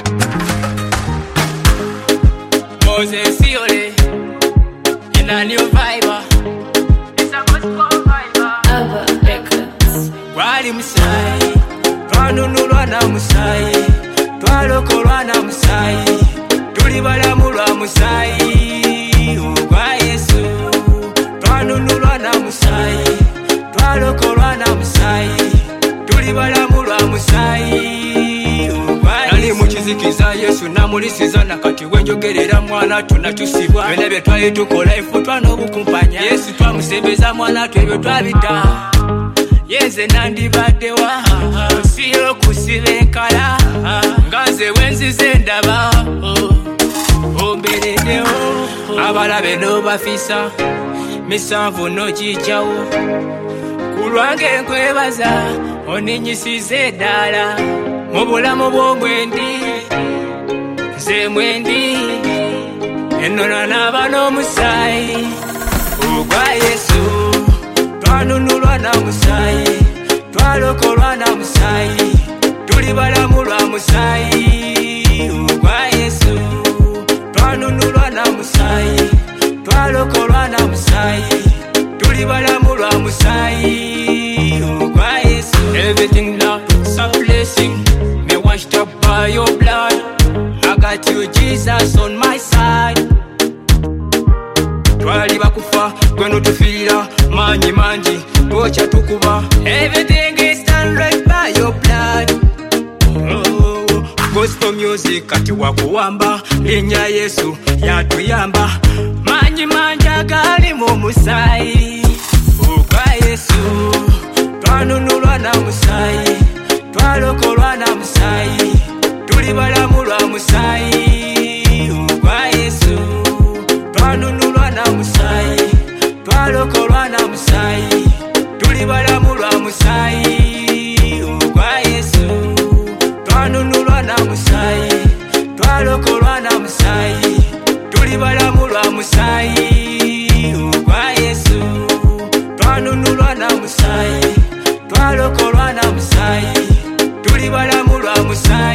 Moses Yole in a new vibe. It's a gospel vibe. Ava Records. Wali Musai, twanunulwa na Musai, twalokolwa na Musai, tulibalamulwa Musai, ogwa Yesu. Twanunulwa na Musai, twalokolwa na Musai, tulibalamulwa Musai, ogwa Yesu. Nali mukizikiza Yesu namulisiza nakati wenjogerera mwana tunatusibwa. Byonna bye twali tukola ifu twanobukumpanya. Yesu twamusembeza mwana twebyo twabita. Yenze nandibaddewa siyo kusiba enkala nganze wenzize ndaba ombereddewo abalabe n'obafisa misanvu n'ogijjawo ku lwange nkwebaza oninyisiza eddaala mu bulamu bw'omwendi nze mwendi ennona n'aba n'omusaayi ogwa Yesu. Twanunulwa na Musai, twalokolwa na Musai, tulibalamulwa Musai, ogwa Yesu. Twanunulwa na Musai, twalokolwa na Musai, tulibalamulwa Musai, ogwa Yesu. Everything now is a blessing, me washed up by your blood. I got you Jesus on my side. Twali bakufa gweno tufira manyi manji gocha tukuba. Everything is done right by your blood. Oh, gospel music kati wakuwamba linya Yesu yatuyamba manyi manja gali mu Musai, ogwa Yesu. Twanunulwa na Musai, twalokolwa na Musai, tulibalamulwa Musai, ogwa Yesu. Twanunulwa na Musai, twalokolwa na Musai, tulibalamulwa Musai, ogwa Yesu. Twanunulwa na Musai, twalokolwa na Musai, tulibalamulwa Musai, ogwa Yesu. Twanunulwa na Musai, twalokolwa na Musai, tulibalamulwa Musai.